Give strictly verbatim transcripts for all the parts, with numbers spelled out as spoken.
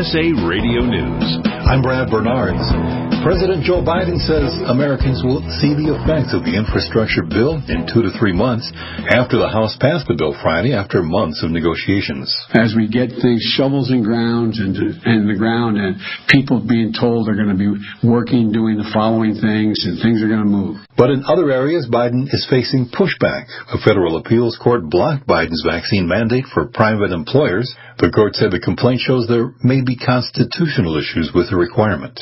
S A Radio News. I'm Brad Bernards. President Joe Biden says Americans will see the effects of the infrastructure bill in two to three months after the House passed the bill Friday after months of negotiations. As we get things shovels in ground and in the ground and people being told they're going to be working, doing the following things, and things are going to move. But in other areas, Biden is facing pushback. A federal appeals court blocked Biden's vaccine mandate for private employers. The court said the complaint shows there may be constitutional issues with the requirement.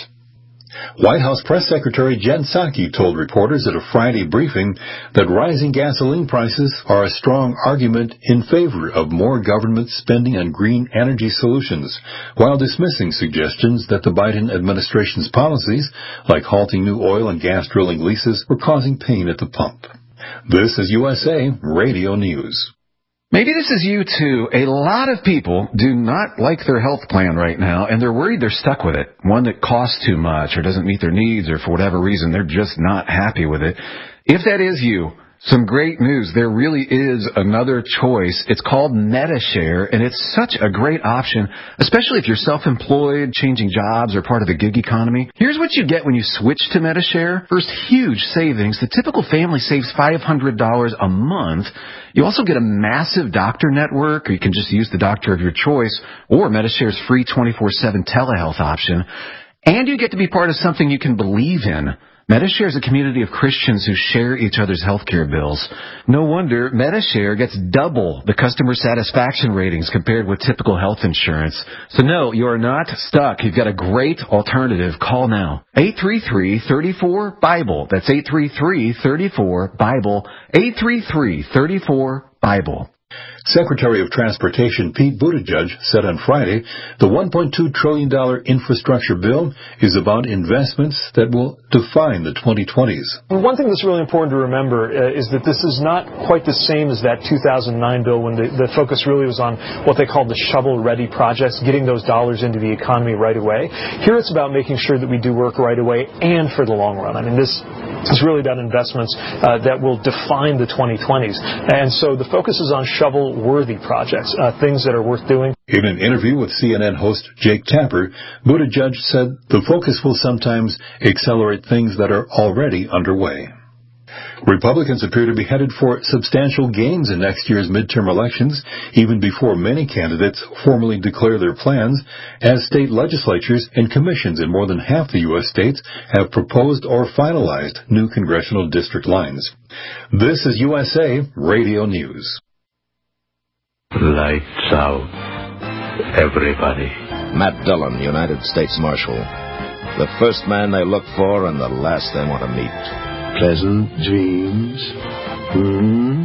White House Press Secretary Jen Psaki told reporters at a Friday briefing that rising gasoline prices are a strong argument in favor of more government spending on green energy solutions, while dismissing suggestions that the Biden administration's policies, like halting new oil and gas drilling leases, were causing pain at the pump. This is U S A Radio News. Maybe this is you, too. A lot of people do not like their health plan right now, and they're worried they're stuck with it. One that costs too much or doesn't meet their needs, or for whatever reason, they're just not happy with it. If that is you, some great news. There really is another choice. It's called Medi-Share, and it's such a great option, especially if you're self-employed, changing jobs, or part of the gig economy. Here's what you get when you switch to Medi-Share. First, huge savings. The typical family saves five hundred dollars a month. You also get a massive doctor network, or you can just use the doctor of your choice, or Medi-Share's free twenty-four seven telehealth option. And you get to be part of something you can believe in. Medi-Share is a community of Christians who share each other's healthcare bills. No wonder Medi-Share gets double the customer satisfaction ratings compared with typical health insurance. So no, you are not stuck. You've got a great alternative. Call now. eight three three, three four, BIBLE. That's eight three three, three four, BIBLE. eight three three, three four, BIBLE. Secretary of Transportation Pete Buttigieg said on Friday the one point two trillion dollars infrastructure bill is about investments that will define the twenty twenties. One thing that's really important to remember uh, is that this is not quite the same as that two thousand nine bill when the, the focus really was on what they called the shovel-ready projects, getting those dollars into the economy right away. Here it's about making sure that we do work right away and for the long run. I mean, this is really about investments uh, that will define the twenty twenties. And so the focus is on shovel-worthy projects, uh, things that are worth doing. In an interview with C N N host Jake Tapper, Buttigieg said the focus will sometimes accelerate things that are already underway. Republicans appear to be headed for substantial gains in next year's midterm elections, even before many candidates formally declare their plans, as state legislatures and commissions in more than half the U S states have proposed or finalized new congressional district lines. This is U S A Radio News. Lights out. Everybody. Matt Dillon, United States Marshal. The first man they look for and the last they want to meet. Pleasant dreams. Hmm?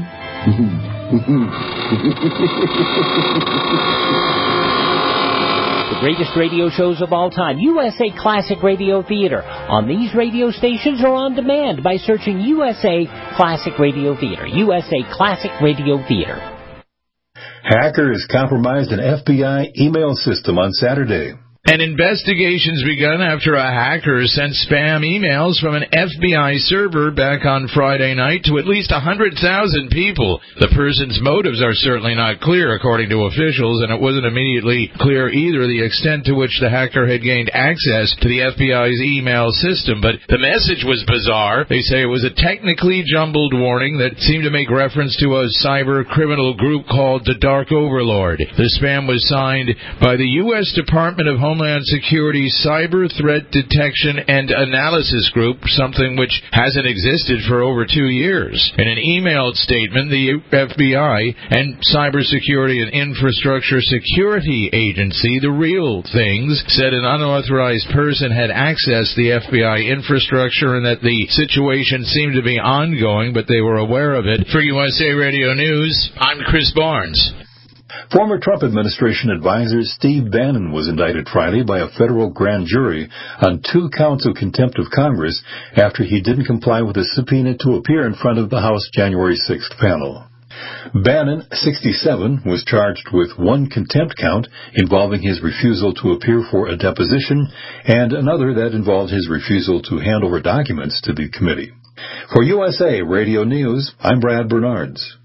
The greatest radio shows of all time, U S A Classic Radio Theater, on these radio stations or on demand by searching U S A Classic Radio Theater. U S A Classic Radio Theater. Hackers compromised an F B I email system on Saturday. An investigation's begun after a hacker sent spam emails from an F B I server back on Friday night to at least one hundred thousand people. The person's motives are certainly not clear, according to officials, and it wasn't immediately clear either the extent to which the hacker had gained access to the F B I's email system. But the message was bizarre. They say it was a technically jumbled warning that seemed to make reference to a cyber criminal group called the Dark Overlord. The spam was signed by the U S Department of Homeland Homeland Security Cyber Threat Detection and Analysis Group, something which hasn't existed for over two years. In an emailed statement, the F B I and Cybersecurity and Infrastructure Security Agency, the real things, said an unauthorized person had accessed the F B I infrastructure and that the situation seemed to be ongoing, but they were aware of it. For U S A Radio News, I'm Chris Barnes. Former Trump administration advisor Steve Bannon was indicted Friday by a federal grand jury on two counts of contempt of Congress after he didn't comply with a subpoena to appear in front of the House January sixth panel. Bannon, sixty-seven, was charged with one contempt count involving his refusal to appear for a deposition and another that involved his refusal to hand over documents to the committee. For U S A Radio News, I'm Brad Bernards.